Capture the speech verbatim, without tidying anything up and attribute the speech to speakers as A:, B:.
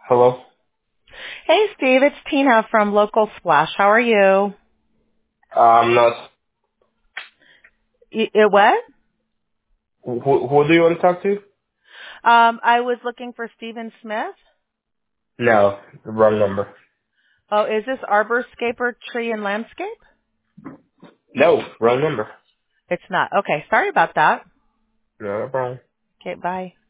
A: Hello?
B: Hey, Steve, it's Tina from Local Splash. How are you?
A: Uh, I'm not.
B: Y- It what?
A: Who, who do you want to talk to?
B: Um, I was looking for Stephen Smith.
A: No, the wrong number.
B: Oh, is this Arborscaper Tree and Landscape?
A: No, wrong number.
B: It's not. Okay, sorry about that.
A: No problem.
B: Okay, bye.